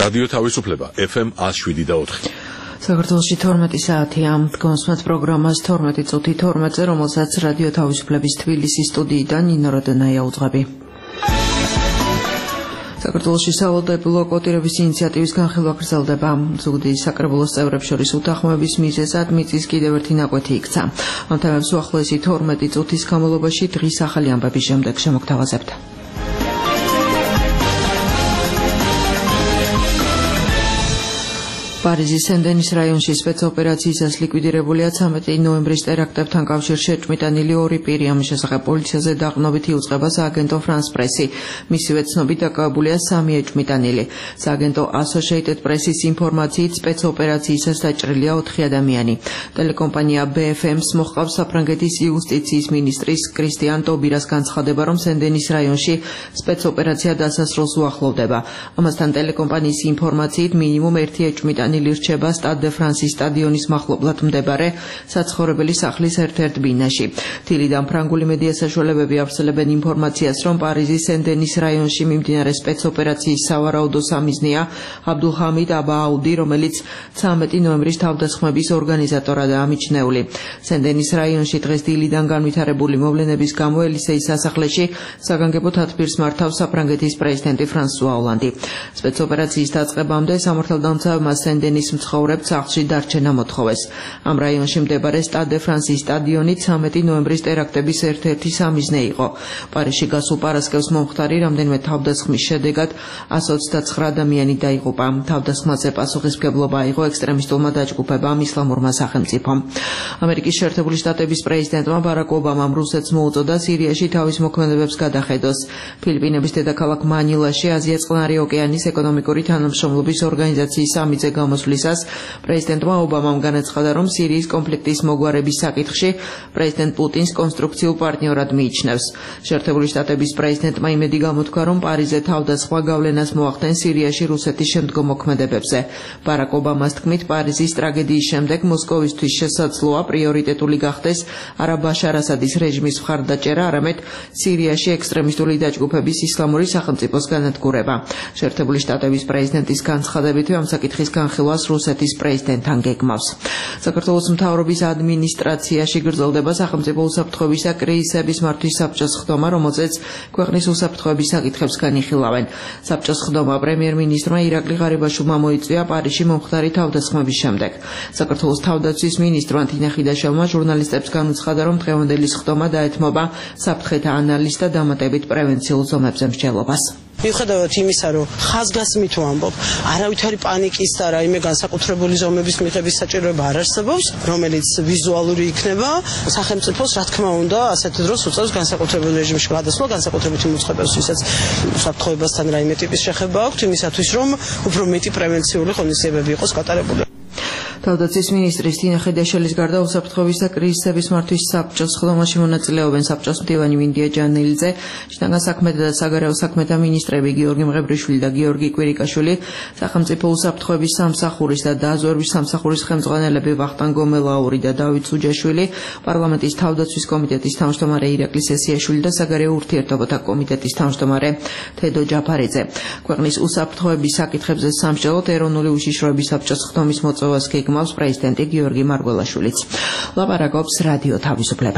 რადიო თავისუფლება FM 107.4. საქართველოში 12 საათია. გონსმათ პროგრამას 12 წუთი 12-ზე, რომელსაც რადიო თავისუფლების თბილისის სტუდიიდან ნინო როდონაია უძღვები. საქართველოში სავალდებულო კვოტირების ინიციატივის განხილვა გრძელდება. ზუგდიდის საკრებულოს წევრებს შორის უთანხმოების მიზეზად მიწის კიდევ ერთი ნაკვეთი იქცა. ამ თემებს უახლოესი 12 წუთის განმავლობაში დღის ახალი ამბების შემდეგ შემოგთავაზებთ. პარიზის სენ-დენის რაიონში სპეცოპერაციისას ლიკვიდირებულია 13 ნოემბრის ტერაქტებთან კავშირში შეჭმიტანილი ორი პირი. ამის შესახებ პოლიციაზე დაყრდნობით იუწყება სააგენტო France Press-ი. მისივე ცნობით დაკავებულია 3 ეჭმიტანილი. სააგენტო Associated Press-ის ინფორმაციით სპეცოპერაციისას დაჭრილია 4 ადამიანი. ტელეკომპანია BFM-ს მოჰყავს საფრანგეთის იუსტიციის მინისტრის კრისტიან ტობირას განცხადება, რომ სენ-დენის რაიონში სპეცოპერაცია დასასრულს უახლოვდება. ამასთან ტელეკომპანიის ინფორმაციით მინიმუმ 1 ეჭმიტანილი ლირჩება სტად დე ფრანსის სტადიონის მახლობლად მდებარე საცხოვრებელი სახლის ერთ-ერთ ბინაში. თილიდან ფრანგული მედია საშუალებები ავრცელებენ ინფორმაციას, რომ პარიზის სენ-დენის რაიონში მიმდინარე სპეცოპერაციის სავარაუდო სამიზნეა აბდულჰამიდ აბააუდი, რომელიც 13 ნოემბრის თავდასხმების ორგანიზატორადაა მიჩნეული. სენ-დენის რაიონში დღეს დილიდან განვითარებული მოვლენების გამო ელისეის სასახლეში საგანგებო თათბირს მართავს საფრანგეთის პრეზიდენტი ფრანსუა ოლანდი. სპეცოპერაციის დაწყებამდე სამართალდამცავებმა სენ-დენის მცხოვრებს სახლში დარჩენა მოთხოვეს. ამ რაიონში მდებარე სტად დე ფრანსის სტადიონი 13 ნოემბრის ტერაქტების ერთ-ერთი სამიზნე იყო. პარიზში გასულ პარასკევს მომხდარი რამდენიმე თავდასხმის შედეგად 129 ადამიანი დაიღუპა. თავდასხმაზე პასუხისმგებლობა აიღო ექსტრემისტულმა დაჯგუფებამ ისლამურმა სახელმწიფომ. ამერიკის შეერთებული შტატების პრეზიდენტმა ბარაკ ობამამ რუსეთს მოუწოდა სირიაში თავის მოქმედებებს გადახედოს. ფილიპინების დედაქალაქ მანილაში აზია-წყნარი ოკეანის ეკონომიკური თანამშრომლობის ორგანიზაციის სამიზე გამოსვლისას პრეზიდენტმა ობამამ განაცხადა, რომ სირიის კონფლიქტის მოგვარების საკითხში პრეზიდენტ პუტინს კონსტრუქციულ პარტნიორად მიიჩნევს. შეერთებული შტატების პრეზიდენტმა იმედი გამოთქვა, რომ პარიზზე თავდასხმა გავლენას მოახდენს სირიაში რუსეთის შემდგომ მოქმედებებზე. ბარაკ ობამას თქმით, პარიზის ტრაგედიის შემდეგ მოსკოვისთვის შესაძლოა პრიორიტეტული გახდეს არა ბაშარ ასადის რეჟიმის მხარდაჭერა, არამედ სირიაში ექსტრემისტული დაჯგუფების ისლამური სახელმწიფოს განადგურება. შეერთებული შტატების პრეზიდენტის განცხადებითი ამ საკითხის განხილვას რუსეთის პრეზიდენტთან გეგმავს. საქართველოს მთავრობის ადმინისტრაციაში გრძელდება სახელმწიფო უსაფრთხოებისა კრიზისების მართვის საბჭოს ხდომა, რომელზეც ქვეყნის უსაფრთხოების საკითხებს განიხილავენ. საბჭოს ხდომა პრემიერ-მინისტრმა ირაკლი ღარიბაშვილმა მოიწვია პარიზში მომხდარი თავდასხმების შემდეგ. საქართველოს თავდაცვის მინისტრმა თინა ხიდაშელმა ჟურნალისტებს განუცხადა, რომ დღევანდელი ხდომა დაეთმობა საფრთხეთა ანალიზს და დამატებით პრევენციულ ზომებზე მსჯელობას. მიუხედავად იმისა, რომ ხაზგასმით ვამბობ, არავითარი პანიკის და რაიმე განსაკუთრებული ზომების მიღების საჭიროება არ არსებობს, რომელიც ვიზუალური იქნება, სახელმწიფოს რა თქმა უნდა ასეთ დროს უწევს განსაკუთრებულ რეჟიმში გადასვლა, განსაკუთრებითი მოწყობებს, ვისაც უსაფრთხოებასთან რაიმე ტიპის შეხება აქვს, იმისათვის რომ უფრო მეტი პრევენციული ღონისძიებები იყოს გატარებული. თავდაცვის მინისტრის თინა ხიდაშელის გარდა უსაფრთხოებისა კრიზისების მართვის საბჭოს ხდომაში მონაწილეობენ საბჭოს მდივანი მინდია ჯანელიძე, შინაგან საქმეთა და საგარეო საქმეთა მინისტრები გიორგი მღებრიშვილი და გიორგი კვირიკაშვილი, სახელმწიფო უსაფრთხოების სამსახურის და დაზვერვის სამსახურის ხელმძღვანელები ვახტანგ გომელაური და დავით სუჯაშვილი, პარლამენტის თავდაცვის კომიტეტის თავმჯდომარე ირაკლი სესიაშვილი და საგარეო ურთიერთობათა კომიტეტის თავმჯდომარე თედო ჯაფარიძე. ქვეყნის უსაფრთხოების საკითხებზე სამსჯელოდ ეროვნული უშიშროების საბჭოს ხდომის მოწვევას გეგმავს პრეზიდენტი გიორგი მარგველაშვილიც. ლაპარაკობს რადიო თავისუფლება.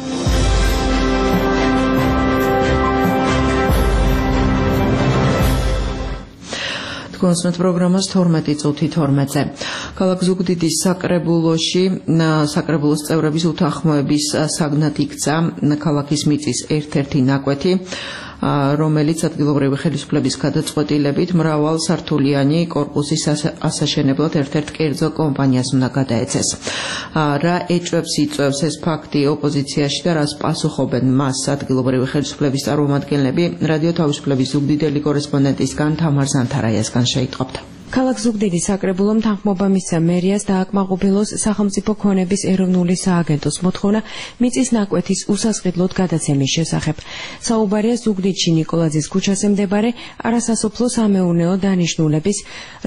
გონსმათ პროგრამას 12 წუთი 12-ზე. ქალაქ ზუგდიდის საკრებულოს წევრების უთანხმოების საგნად იქცა ქალაქის მიწის ერთ-ერთი ნაკვეთი, რომელიც ადგილობრივი ხელისუფლების გადაწყვეტილებით მრავალსართულიანი კორპუსის ასაშენებლად ერთ-ერთ კერძო კომპანიას უნდა გადაეცეს. რა ეჭვებს იწვევს ეს ფაქტი ოპოზიციაში და რას პასუხობენ მას ადგილობრივი ხელისუფლების წარმომადგენლები, რადიო თავისუფლების ზუგდიდელი კორესპონდენტისგან თამარ ზანთარაიასგან შეიტყობთ. ქალაქ ზუგდიდის საკრებულომ თანხმობა მისცა მერიას დააკმაყოფილოს სახელმწიფო ქონების ეროვნული სააგენტოს მოთხოვნა მიწის ნაკვეთის უსასყიდლოდ გადაცემის შესახებ. საუბარია ზუგდიდში ნიკოლაძის ქუჩაზე მდებარე არასასოფლო სამეურნეო დანიშნულების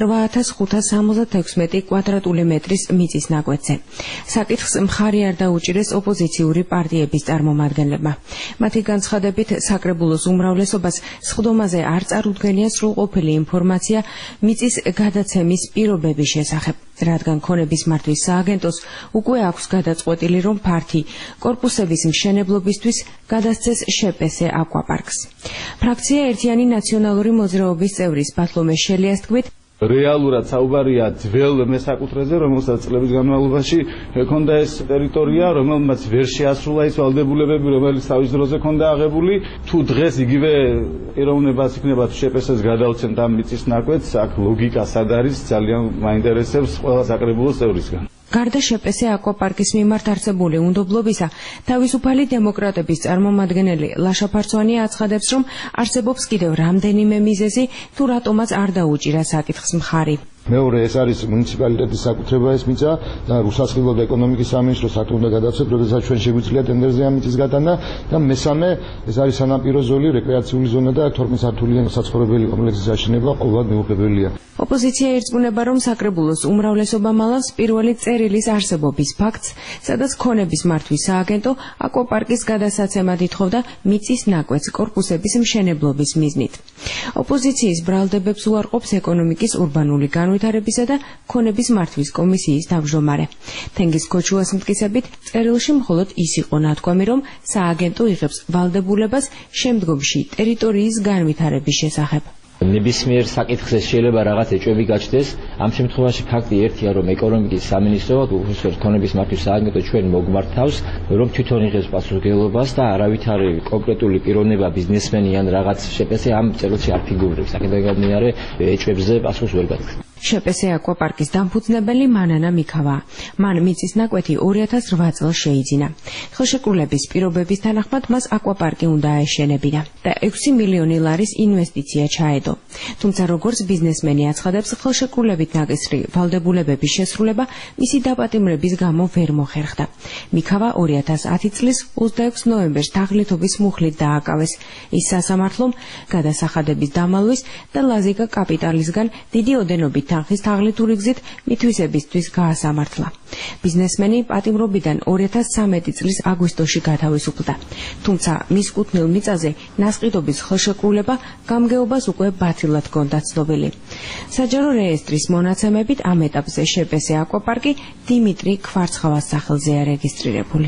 8576 კვადრატული მეტრის მიწის ნაკვეთზე. საკითხს მხარი არ დაუჭირეს ოპოზიციური პარტიების წარმომადგენლებმა. მათი განცხადებით საკრებულოს უმრავლესობას სხდომაზე არ წარუდგენია სრულყოფილი ინფორმაცია მიწის გადაცემის პირობების შესახებ, რადგან ქონების მართვის სააგენტოს უკვე აქვს გადაწყვეტილი, რომ ფართი კორპუსების მშენებლობისთვის გადასცეს შპს აკვაპარკს. ფრაქცია ერთიანი ნაციონალური მოძრაობის წევრის ბათლომე შელიას თქმით, რეალურად საუბარია ძველ მესაკუთრეზე, რომელსაც წლების განმავლობაში ჰქონდა ეს ტერიტორია, რომელმაც ვერ შეასრულა ის ვალდებულებები, რომელიც თავის დროზე ჰქონდა აღებული. თუ დღეს იგივე პიროვნებას იქნება შპს-ს გადავცემთ ამ მიწის ნაკვეთს, აქ ლოგიკა სად არის, ძალიან მაინტერესებს ყველა საკრებულოს წევრისგან. გარდა შპს აკვაპარკის მიმართ არსებული უნდობლობისა, თავისუფალი დემოკრატების წარმომადგენელი ლაშა ფარცვანი აცხადებს, რომ არსებობს კიდევ რამდენიმე მიზეზი, თუ რატომაც არ დაუჭირა საკითხს მხარი. მეორე ეს არის მუნიციპალიტეტის საკუთრება ეს მიწა და უსასყიდლოდ ეკონომიკის სამინისტროს აქ უნდა გადავცეთ, როდესაც ჩვენ შეგვიძლია ტენდერზე ამ მიწის გატანა და მესამე ეს არის სანაპირო ზოლი, რეკრეაციული ზონა და 12 სართულიანი საცხოვრებელი კომპლექსის აშენება ყოველად მეუღებელია. ოპოზიცია ერწყმუნება, რომ საკრებულოს უმრავლესობა მალავს პირველი წერილის არსებობის ფაქტს, სადაც ქონების მართვის სააგენტო აკვაპარკის გადასაცემად ითხოვდა მიწის ნაკვეთს კორპუსების მშენებლობის მიზნით. ოპოზიციის ბრალდებებს უარყოფს ეკონომიკის ურბანული განვითარებისა და ქონების მართვის კომისიის თავმჯდომარე. თენგიზ ქოჩუას მტკიცებით, წერილში მხოლოდ ის იყო ნათქვამი, რომ სააგენტო იღებს ვალდებულებას შემდგომში ტერიტორიის განვითარების შესახებ. ნებისმიერ საკითხზე შეიძლება რაღაც ეჭვები გაჩნდეს. ამ შემთხვევაში ფაქტი ერთია, რომ ეკონომიკის სამინისტრო, უხეშად ქონების მართვის სააგენტო ჩვენ მოგმართავს, რომ თვითონ იღებს პასუხისმგებლობას და არავითარი კონკრეტული პიროვნება, ბიზნესმენი ან რაღაც შპს ამ წერილში არ ფიგურირებს. აქედან გამომდინარე, ეჭვებზე პასუხს ვერ გაქვს. შპს აკვაპარკის დამფუძნებელი მანანა მიქავა. მან მიწის ნაკვეთი 2008 წელს შეიძინა. ხელშეკრულების პირობების თანახმად მას აკვაპარკი უნდა აეშენებინა და 6 მილიონი ლარის ინვესტიცია ჩაედო. თუმცა როგორც ბიზნესმენი აცხადებს, ხელშეკრულებით ნაკისრი ვალდებულებების შესრულება მისი დაპატიმრების გამო ვერ მოხერხდა. მიქავა 2010 წლის 26 ნოემბერს თაღლითობის მუხლით დააკავეს. ის სასამართლომ გადასახადების დამალვის და ლაზიკა კაპიტალისგან დიდი ოდენობით თანხის თაღლითური გზით მითვისებისთვის გაასამართლა. ბიზნესმენი პატიმრობიდან 2013 წლის აგვისტოში გათავისუფლდა. თუმცა მის კუთვნილ მიწაზე ნასყიდობის ხელშეკრულება გამგეობას უკვე ბათილად ჰქონდა ცნობილი. საჯარო რეესტრის მონაცემებით ამ ეტაპზე შპს აკვაპარკი დიმიტრი ქვარცხავას სახელზეა რეგისტრირებული.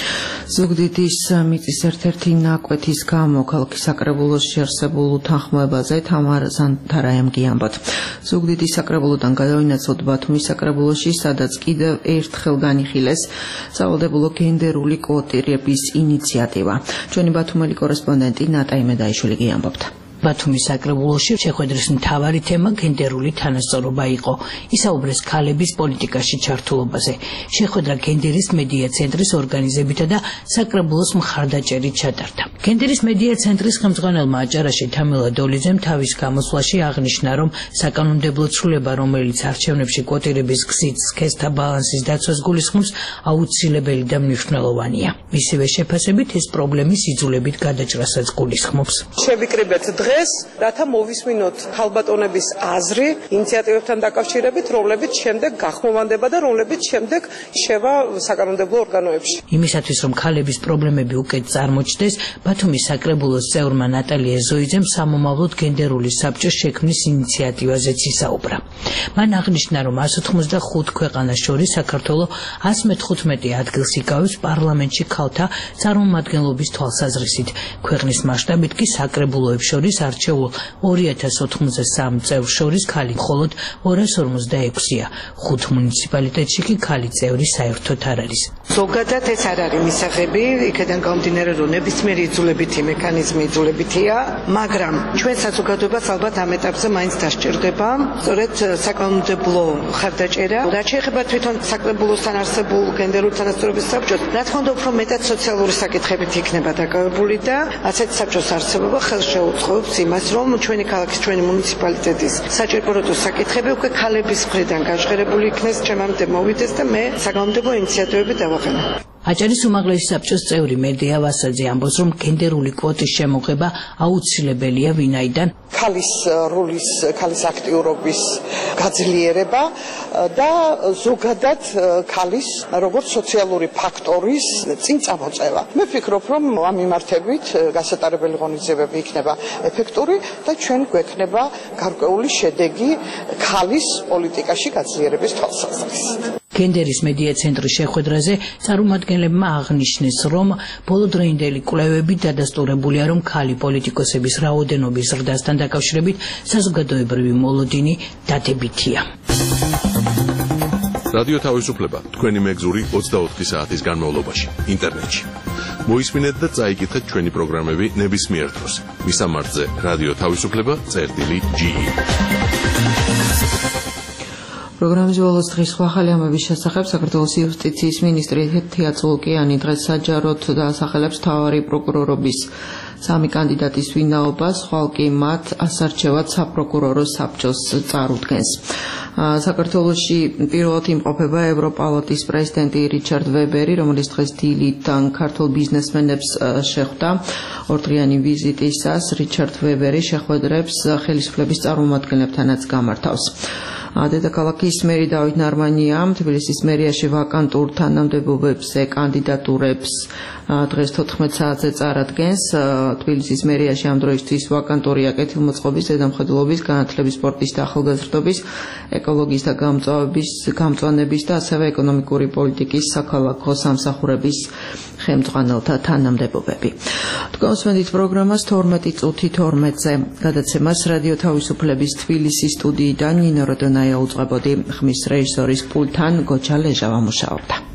ზუგდიდის მიწის ერთ-ერთი ნაკვეთის გამო ქალაქის საკრებულოში არსებულ უთანხმოებაზე თამარ ზანთარაემ გიამბოთ. ზუგდიდის საკრებულოდან გადავინაცვლოთ ბათუმის საკრებულოში, სადაც კიდევ ერთხელ განიხილეს სავალდებულო გენდერული კვოტირების ინიციატივა. ჩვენი ბათუმელი კორესპონდენტი ნატა იმედაიშვილი გიამბობთ. ბათუმის საკრებულოში შეხვედრის მთავარი თემა გენდერული თანასწორობა იყო. ისაუბრეს ქალების პოლიტიკაში ჩართულობაზე. შეხვედრა გენდერის მედია ცენტრის ორგანიზებითა და საკრებულოს მხარდაჭერით ჩატარდა. გენდერის მედია ცენტრის ხელმძღვანელმა აჭარაში თამილა დოლიძემ თავის გამოსვლაში აღნიშნა, რომ საკანონმდებლო ცვლილება, რომელიც არჩევნებში კვოტირების გზით სქესთა ბალანსის დაცვას გულისხმობს, აუცილებელი და მნიშვნელოვანია. მისივე შეფასებით ეს პრობლემის იძულებით გადაჭრასაც გულისხმობს. შევიკრიბეთ დღეს, რათა მოვისმინოთ ქალბატონების აზრი ინიციატივებთან დაკავშირებით, რომლებიც შემდეგ გახმოვანდება და რომლებიც შემდეგ შევა საკანონმდებლო ორგანოებში. იმისათვის, რომ ქალების პრობლემები უკეთ წარმოჩნდეს, ბათუმის საკრებულოს წევრმა ნატალია ზოიძემ სამომავლოდ გენდერული საბჭოს შექმნის ინიციატივაზეც ისაუბრა. მან აღნიშნა, რომ 185 ქვეყანას შორის საქართველო 115 ადგილს იკავებს პარლამენტში ქალთა წარმომადგენლობის თვალსაზრისით. ქვეყნის მასშტაბით კი საკრებულოებს შორის არჩეულ 2083 წევრს შორის ქალი მხოლოდ 256-ია. 5 მუნიციპალიტეტში კი ქალი წევრი საერთოდ არ არის. ზოგადად ეს არ არის მისაღები, იქიდან გამომდინარე, რომ ნებისმიერი იძულებითი მექანიზმი იძულებითია, მაგრამ ჩვენ საზოგადოებას ალბათ ამ ეტაპზე მაინც დასჭირდება სწორედ საკანონმდებლო მხარდაჭერა. რაც შეეხება თვითონ საკრებულოსთან არსებულ გენდერული თანასწორობის საბჭოს, რა თქმა უნდა, უფრო მეტად სოციალური საკითხებით იქნება დაკავებული და ასეთ საბჭოს არსებობა ხელს შეუწყობს ვამბობთ იმას, რომ ჩვენი ქალაქის, ჩვენი მუნიციპალიტეტის საჭიროებო საკითხები უკვე ქალების მხრიდან გაჟღერებული იქნეს, ჩემამდე მოვიდეს და მე საგამომდებო ინიციატივები დავაყენე. აჭარის უმაღლესი საბჭოს წევრი მედია ვასაძე ამბობს, რომ გენდერული კვოტის შემოღება აუცილებელია, ვინაიდან ქალის როლის, ქალის აქტიურობის გაძლიერება და ზოგადად ქალის როგორც სოციალური ფაქტორის წინ წამოწევა. მე ვფიქრობ, რომ ამ მიმართებით გასატარებელი ღონისძიებები იქნება ეფექტური და ჩვენ გვექნება გარკვეული შედეგი ქალის პოლიტიკაში გაძლიერების თვალსაზრისით. გენდერის მედია ცენტრის შეხვედრაზე წარმომადგენლებმა აღნიშნეს, რომ ბოლოდროინდელი კვლევები დადასტურებულია, რომ ქალი პოლიტიკოსების რაოდენობის ზრდასთან დაკავშირებით საზოგადოებრივი მოლოდინი დადებითია. რადიო თავისუფლება თქვენი მეგზური 24 საათის განმავლობაში ინტერნეტში. მოისმინეთ და წაიკითხეთ ჩვენი პროგრამები ნებისმიერ დროს. მისამართზე რადიო თავისუფლება.ge. პროგრამის ბოლოს დღის ახალი ამბების შესახებ საქართველოს იუსტიციის მინისტრი თია წულუკიანი დღეს საჯაროდ დაასახელებს მთავარი პროკურორობის 3 კანდიდატის ვინაობას, ხვალ კი მათ ასარჩევად საპროკურორო საბჭოს წარუდგენს. საქართველოში პირველად იმყოფება ევროპალატის პრეზიდენტი რიჩარდ ვებერი, რომელიც დღეს დილიდან ქართულ ბიზნესმენებს შეხვდა. ორდღიანი ვიზიტისას რიჩარდ ვებერი შეხვედრებს ხელისუფლების წარმომადგენლებთანაც გამართავს. დედაქალაქის მერი დავით ნარმანიამ თბილისის მერიაში ვაკანტურ თანამდებობებზე კანდიდატურებს დღეს 14 საათზე წარადგენს. თბილისის მერიაში ამ დროისთვის ვაკანტურია კეთილმოწყობის, ზედამხედველობის, განათლების, სპორტის და ახალგაზრდობის, ეკოლოგიის და გამწვანების და ასევე ეკონომიკური პოლიტიკის საქალაქო სამსახურების ხელმძღვანელთა თანამდებობები. თქვენსმენით პროგრამას 12 წუთი 12-ზე გადაცემას რადიო თავისუფლების თბილისის სტუდიიდან ნინო როდონაია უწყებოდი, ხმის რეჟისორის პულტთან გოჩა ლეჟავა მუშაობდა.